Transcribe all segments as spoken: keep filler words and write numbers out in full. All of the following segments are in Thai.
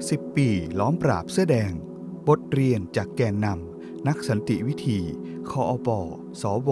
สิบปีล้อมปราบเสื้อแดงบทเรียนจากแกนนำนักสันติวิธีคอปสว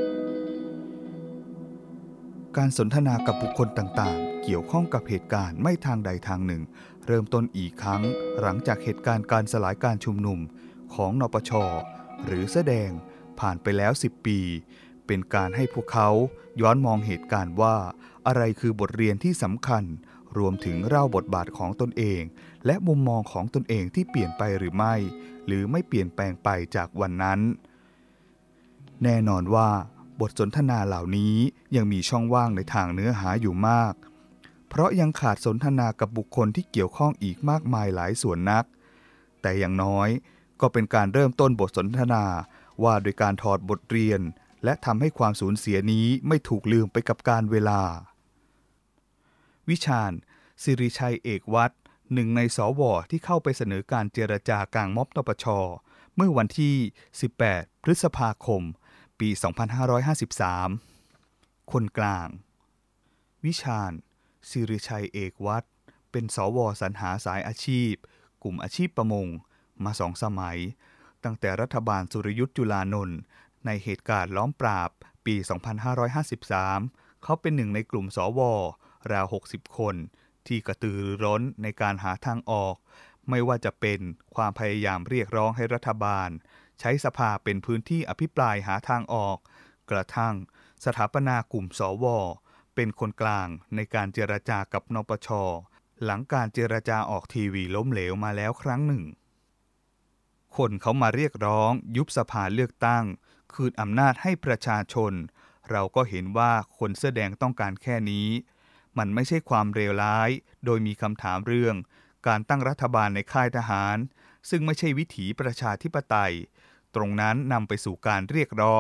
การสนทนากับบุคคลต่างๆเกี่ยวข้องกับเหตุการณ์ไม่ทางใดทางหนึ่งเริ่มต้นอีกครั้งหลังจากเหตุการณ์การสลายการชุมนุมของนปช.หรือเสื้อแดงผ่านไปแล้วสิบปีเป็นการให้พวกเขาย้อนมองเหตุการณ์ว่าอะไรคือบทเรียนที่สำคัญรวมถึงเล่าบทบาทของตนเองและมุมมองของตนเองที่เปลี่ยนไปหรือไม่หรือไม่เปลี่ยนแปลงไปจากวันนั้นแน่นอนว่าบทสนทนาเหล่านี้ยังมีช่องว่างในทางเนื้อหาอยู่มากเพราะยังขาดสนทนากับบุคคลที่เกี่ยวข้องอีกมากมายหลายส่วนนักแต่อย่างน้อยก็เป็นการเริ่มต้นบทสนทนาว่าโดยการถอดบทเรียนและทำให้ความสูญเสียนี้ไม่ถูกลืมไปกับกาลเวลาวิชาญ ศิริชัยเอกวัฒน์หนึ่งในสวที่เข้าไปเสนอการเจรจากลางม็อบนปช.เมื่อวันที่สิบแปดพฤษภาคมปีสองพันห้าร้อยห้าสิบสามคนกลางวิชาญ ศิริชัยเอกวัฒน์เป็นสวสรรหาสายอาชีพกลุ่มอาชีพประมงมาสองสมัยตั้งแต่รัฐบาลสุรยุทธ์จุลานนท์ในเหตุการณ์ล้อมปราบปีสองพันห้าร้อยห้าสิบสามเขาเป็นหนึ่งในกลุ่มสวราวหกสิบคนที่กระตือรือร้นในการหาทางออกไม่ว่าจะเป็นความพยายามเรียกร้องให้รัฐบาลใช้สภาเป็นพื้นที่อภิปรายหาทางออกกระทั่งสถาปนากลุ่มสวเป็นคนกลางในการเจรจากับนปช.หลังการเจรจาออกทีวีล้มเหลวมาแล้วครั้งหนึ่งคนเขามาเรียกร้องยุบสภาเลือกตั้งคืนอำนาจให้ประชาชนเราก็เห็นว่าคนเสื้อแดงต้องการแค่นี้มันไม่ใช่ความเลวร้ายโดยมีคำถามเรื่องการตั้งรัฐบาลในค่ายทหารซึ่งไม่ใช่วิถีประชาธิปไตยตรงนั้นนำไปสู่การเรียกร้อง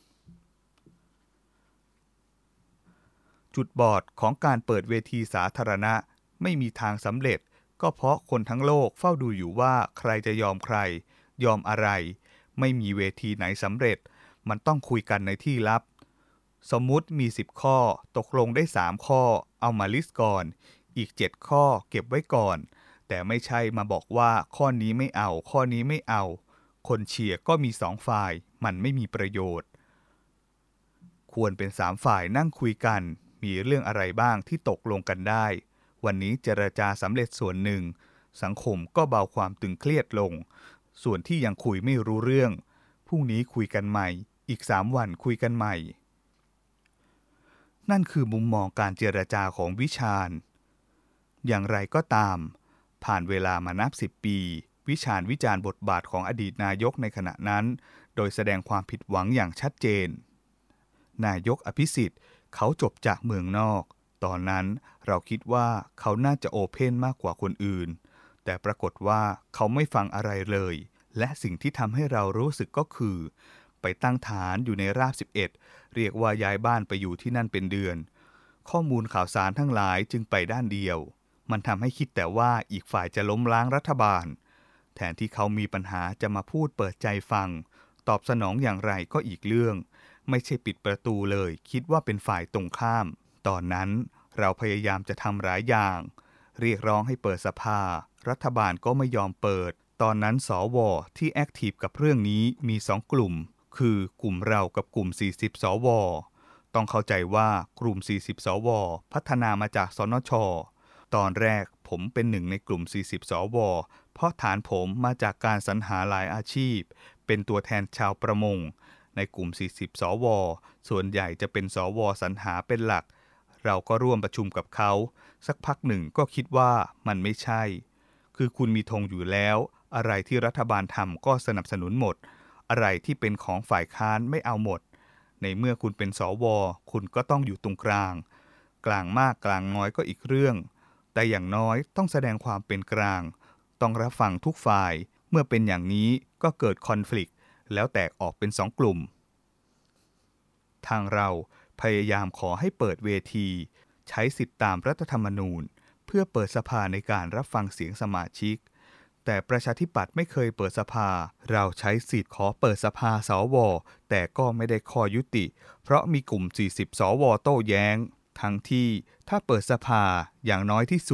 จุดบอดของการเปิดเวทีสาธารณะไม่มีทางสำเร็จก็เพราะคนทั้งโลกเฝ้าดูอยู่ว่าใครจะยอมใครยอมอะไรไม่มีเวทีไหนสำเร็จมันต้องคุยกันในที่ลับสมมุติมีสิบข้อตกลงได้สามข้อเอามาลิสต์ก่อนอีกเจ็ดข้อเก็บไว้ก่อนแต่ไม่ใช่มาบอกว่าข้อนี้ไม่เอาข้อนี้ไม่เอาคนเชียร์ก็มีสองฝ่ายมันไม่มีประโยชน์ควรเป็นสามฝ่ายนั่งคุยกันมีเรื่องอะไรบ้างที่ตกลงกันได้วันนี้เจรจาสำเร็จส่วนหนึ่งสังคมก็เบาความตึงเครียดลงส่วนที่ยังคุยไม่รู้เรื่องพรุ่งนี้คุยกันใหม่อีกสามวันคุยกันใหม่นั่นคือมุมมองการเจรจาของวิชาญอย่างไรก็ตามผ่านเวลามานับสิบปีวิชาญวิจารณ์บทบาทของอดีตนายกในขณะนั้นโดยแสดงความผิดหวังอย่างชัดเจนนายกอภิสิทธิ์เขาจบจากเมืองนอกตอนนั้นเราคิดว่าเขาน่าจะโอเพ่นมากกว่าคนอื่นแต่ปรากฏว่าเขาไม่ฟังอะไรเลยและสิ่งที่ทำให้เรารู้สึกก็คือไปตั้งฐานอยู่ในราบสิบเอ็ดเรียกว่าย้ายบ้านไปอยู่ที่นั่นเป็นเดือนข้อมูลข่าวสารทั้งหลายจึงไปด้านเดียวมันทำให้คิดแต่ว่าอีกฝ่ายจะล้มล้างรัฐบาลแทนที่เขามีปัญหาจะมาพูดเปิดใจฟังตอบสนองอย่างไรก็อีกเรื่องไม่ใช่ปิดประตูเลยคิดว่าเป็นฝ่ายตรงข้ามตอนนั้นเราพยายามจะทำหลายอย่างเรียกร้องให้เปิดสภารัฐบาลก็ไม่ยอมเปิดตอนนั้นสวที่แอคทีฟกับเรื่องนี้มีสองกลุ่มคือกลุ่มเรากับกลุ่มสี่สิบสวต้องเข้าใจว่ากลุ่มสี่สิบสวพัฒนามาจากสนช.ตอนแรกผมเป็นหนึ่งในกลุ่มสี่สิบสวเพราะฐานผมมาจากการสรรหาหลายอาชีพเป็นตัวแทนชาวประมงในกลุ่มสี่สิบสวส่วนใหญ่จะเป็นสวสรรหาเป็นหลักเราก็ร่วมประชุมกับเขาสักพักหนึ่งก็คิดว่ามันไม่ใช่คือคุณมีธงอยู่แล้วอะไรที่รัฐบาลทำก็สนับสนุนหมดอะไรที่เป็นของฝ่ายค้านไม่เอาหมดในเมื่อคุณเป็นสวคุณก็ต้องอยู่ตรงกลางกลางมากกลางน้อยก็อีกเรื่องแต่อย่างน้อยต้องแสดงความเป็นกลางต้องรับฟังทุกฝ่ายเมื่อเป็นอย่างนี้ก็เกิดคอนฟลิกต์แล้วแตกออกเป็นสองกลุ่มทางเราพยายามขอให้เปิดเวทีใช้สิทธิตามรัฐธรรมนูญเพื่อเปิดสภาในการรับฟังเสียงสมาชิกแต่ประชาธิปัตย์ไม่เคยเปิดสภาเราใช้สิทธิ์ขอเปิดสภาสวแต่ก็ไม่ได้ข้อยุติเพราะมีกลุ่มสี่สิบสวโต้แย้งทั้งที่ถ้าเปิดสภาอย่างน้อยที่สุด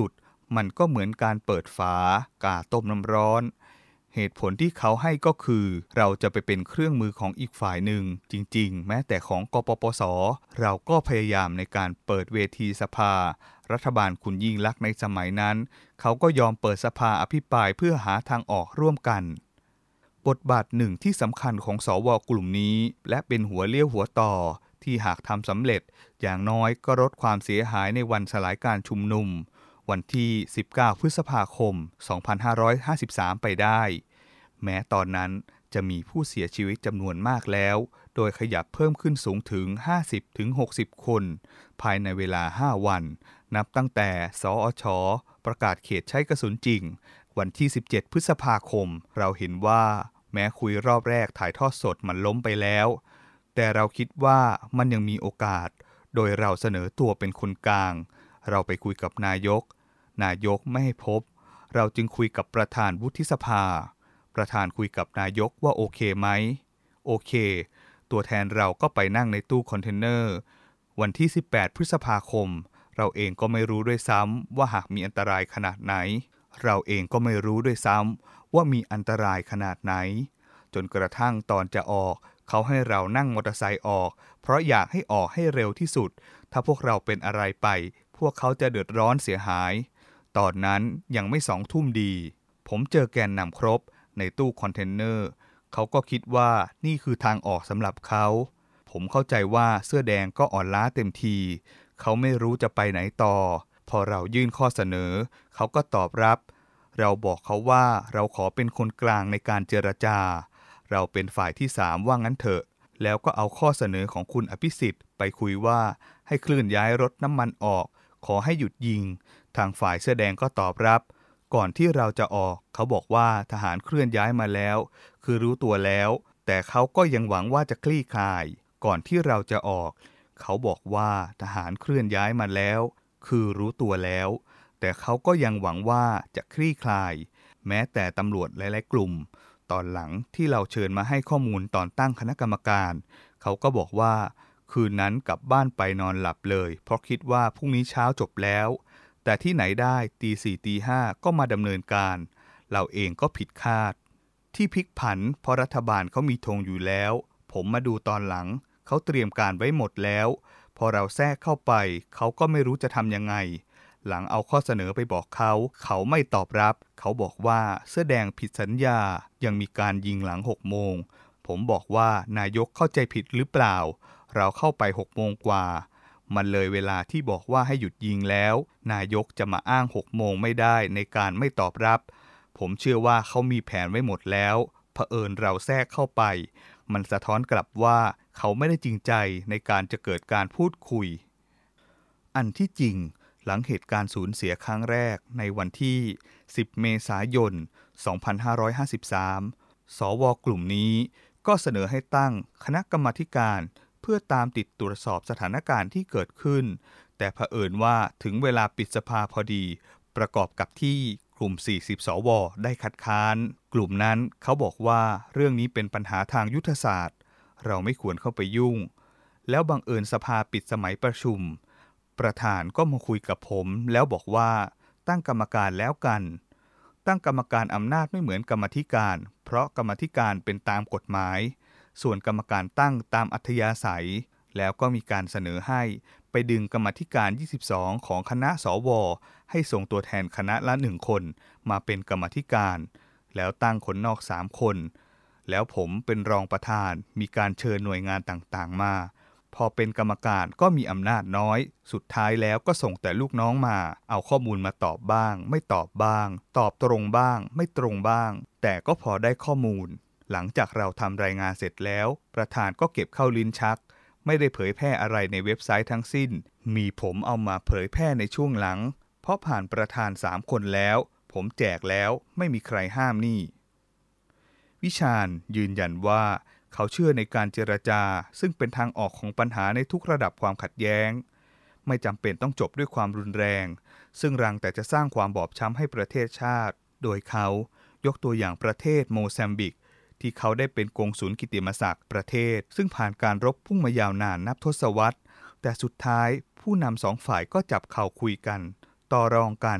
มันก็เหมือนการเปิดฝากาต้มน้ำร้อนเหตุผลที่เขาให้ก็คือเราจะไปเป็นเครื่องมือของอีกฝ่ายหนึ่งจริงๆแม้แต่ของกปปสเราก็พยายามในการเปิดเวทีสภารัฐบาลคุณยิ่งลักษณ์ในสมัยนั้นเขาก็ยอมเปิดสภาอภิปรายเพื่อหาทางออกร่วมกันบทบาทหนึ่งที่สำคัญของสวกลุ่มนี้และเป็นหัวเลี้ยวหัวต่อที่หากทำสำเร็จอย่างน้อยก็ลดความเสียหายในวันสลายการชุมนุมวันที่สิบเก้าพฤษภาคมสองพันห้าร้อยห้าสิบสามไปได้แม้ตอนนั้นจะมีผู้เสียชีวิตจำนวนมากแล้วโดยขยับเพิ่มขึ้นสูงถึง ห้าสิบถึงหกสิบ คนภายในเวลาห้าวันนับตั้งแต่สอช.ประกาศเขตใช้กระสุนจริงวันที่สิบเจ็ดพฤษภาคมเราเห็นว่าแม้คุยรอบแรกถ่ายทอดสดมันล้มไปแล้วแต่เราคิดว่ามันยังมีโอกาสโดยเราเสนอตัวเป็นคนกลางเราไปคุยกับนายกนายกไม่ให้พบเราจึงคุยกับประธานวุฒิสภาประธานคุยกับนายกว่าโอเคไหมโอเคตัวแทนเราก็ไปนั่งในตู้คอนเทนเนอร์วันที่สิบแปดพฤษภาคมเราเองก็ไม่รู้ด้วยซ้ำว่าหากมีอันตรายขนาดไหนเราเองก็ไม่รู้ด้วยซ้ำว่ามีอันตรายขนาดไหนจนกระทั่งตอนจะออกเขาให้เรานั่งมอเตอร์ไซค์ออกเพราะอยากให้ออกให้เร็วที่สุดถ้าพวกเราเป็นอะไรไปพวกเขาจะเดือดร้อนเสียหายตอนนั้นยังไม่สองทุ่มดีผมเจอแกนนำครบในตู้คอนเทนเนอร์เขาก็คิดว่านี่คือทางออกสำหรับเขาผมเข้าใจว่าเสื้อแดงก็อ่อนล้าเต็มทีเขาไม่รู้จะไปไหนต่อพอเรายื่นข้อเสนอเขาก็ตอบรับเราบอกเขาว่าเราขอเป็นคนกลางในการเจรจาเราเป็นฝ่ายที่สามว่างั้นเถอะแล้วก็เอาข้อเสนอของคุณอภิสิทธิ์ไปคุยว่าให้เคลื่อนย้ายรถน้ำมันออกขอให้หยุดยิงทางฝ่ายเสื้อแดงก็ตอบรับก่อนที่เราจะออกเขาบอกว่าทหารเคลื่อนย้ายมาแล้วคือรู้ตัวแล้วแต่เขาก็ยังหวังว่าจะคลี่คลายก่อนที่เราจะออกเขาบอกว่าทหารเคลื่อนย้ายมาแล้วคือรู้ตัวแล้วแต่เขาก็ยังหวังว่าจะคลี่คลายแม้แต่ตำรวจหลายๆกลุ่มตอนหลังที่เราเชิญมาให้ข้อมูลตอนตั้งคณะกรรมการเขาก็บอกว่าคืนนั้นกลับบ้านไปนอนหลับเลยเพราะคิดว่าพรุ่งนี้เช้าจบแล้วแต่ที่ไหนได้ตีสี่ตีห้าก็มาดำเนินการเราเองก็ผิดคาดที่พลิกผันเพราะรัฐบาลเขามีธงอยู่แล้วผมมาดูตอนหลังเขาเตรียมการไว้หมดแล้วพอเราแทรกเข้าไปเขาก็ไม่รู้จะทำยังไงหลังเอาข้อเสนอไปบอกเขาเขาไม่ตอบรับเขาบอกว่าเสื้อแดงผิดสัญญายังมีการยิงหลังหกโมงผมบอกว่านายกเข้าใจผิดหรือเปล่าเราเข้าไปหกโมงกว่ามันเลยเวลาที่บอกว่าให้หยุดยิงแล้วนายกจะมาอ้างหกโมงไม่ได้ในการไม่ตอบรับผมเชื่อว่าเขามีแผนไว้หมดแล้วเผอิญเราแทรกเข้าไปมันสะท้อนกลับว่าเขาไม่ได้จริงใจในการจะเกิดการพูดคุยอันที่จริงหลังเหตุการณ์สูญเสียครั้งแรกในวันที่สิบเมษายนสองพันห้าร้อยห้าสิบสามสวกลุ่มนี้ก็เสนอให้ตั้งคณะกรรมาธิการเพื่อตามติดตรวจสอบสถานการณ์ที่เกิดขึ้นแต่เผอิญว่าถึงเวลาปิดสภาพอดีประกอบกับที่กลุ่มสี่สิบสวได้คัดค้านกลุ่มนั้นเขาบอกว่าเรื่องนี้เป็นปัญหาทางยุทธศาสตร์เราไม่ควรเข้าไปยุ่งแล้วบังเอิญสภาปิดสมัยประชุมประธานก็มาคุยกับผมแล้วบอกว่าตั้งกรรมการแล้วกันตั้งกรรมการอำนาจไม่เหมือนกรรมาธิการเพราะกรรมาธิการเป็นตามกฎหมายส่วนกรรมการตั้งตามอัธยาศัยแล้วก็มีการเสนอให้ไปดึงกรรมาธิการยี่สิบสองของคณะสวให้ส่งตัวแทนคณะละหนึ่งคนมาเป็นกรรมาธิการแล้วตั้งคนนอกสามคนแล้วผมเป็นรองประธานมีการเชิญหน่วยงานต่างๆมาพอเป็นกรรมการก็มีอำนาจน้อยสุดท้ายแล้วก็ส่งแต่ลูกน้องมาเอาข้อมูลมาตอบบ้างไม่ตอบบ้างตอบตรงบ้างไม่ตรงบ้างแต่ก็พอได้ข้อมูลหลังจากเราทำรายงานเสร็จแล้วประธานก็เก็บเข้าลิ้นชักไม่ได้เผยแพร่อะไรในเว็บไซต์ทั้งสิ้นมีผมเอามาเผยแพร่ในช่วงหลังเพราะผ่านประธานสามคนแล้วผมแจกแล้วไม่มีใครห้ามนี่วิชาญยืนยันว่าเขาเชื่อในการเจรจาซึ่งเป็นทางออกของปัญหาในทุกระดับความขัดแย้งไม่จำเป็นต้องจบด้วยความรุนแรงซึ่งรังแต่จะสร้างความบอบช้ำให้ประเทศชาติโดยเขายกตัวอย่างประเทศโมซัมบิกที่เขาได้เป็นกงสุลกิตติมศักดิ์ประเทศซึ่งผ่านการรบพุ่งมายาวนานนับทศวรรษแต่สุดท้ายผู้นำสองฝ่ายก็จับเข่าคุยกันต่อรองกัน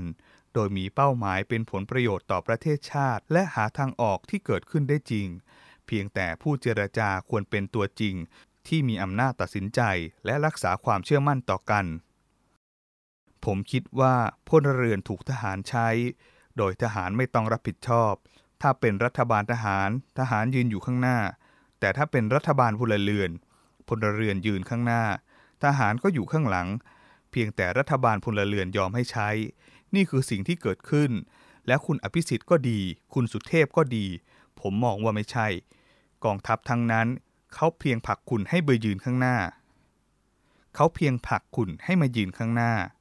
โดยมีเป้าหมายเป็นผลประโยชน์ต่อประเทศชาติและหาทางออกที่เกิดขึ้นได้จริงเพียงแต่ผู้เจรจาควรเป็นตัวจริงที่มีอำนาจตัดสินใจและรักษาความเชื่อมั่นต่อกันผมคิดว่าพลเรือนถูกทหารใช้โดยทหารไม่ต้องรับผิดชอบถ้าเป็นรัฐบาลทหารทหารยืนอยู่ข้างหน้าแต่ถ้าเป็นรัฐบาลพลเรือนพลเรือนยืนข้างหน้าทหารก็อยู่ข้างหลังเพียงแต่รัฐบาลพลเรือนยอมให้ใช้นี่คือสิ่งที่เกิดขึ้นและคุณอภิสิทธิ์ก็ดีคุณสุเทพก็ดีผมมองว่าไม่ใช่กองทัพทั้งนั้นเขาเพียงผลักคุณให้ไปยืนข้างหน้าเขาเพียงผลักคุณให้มายืนข้างหน้า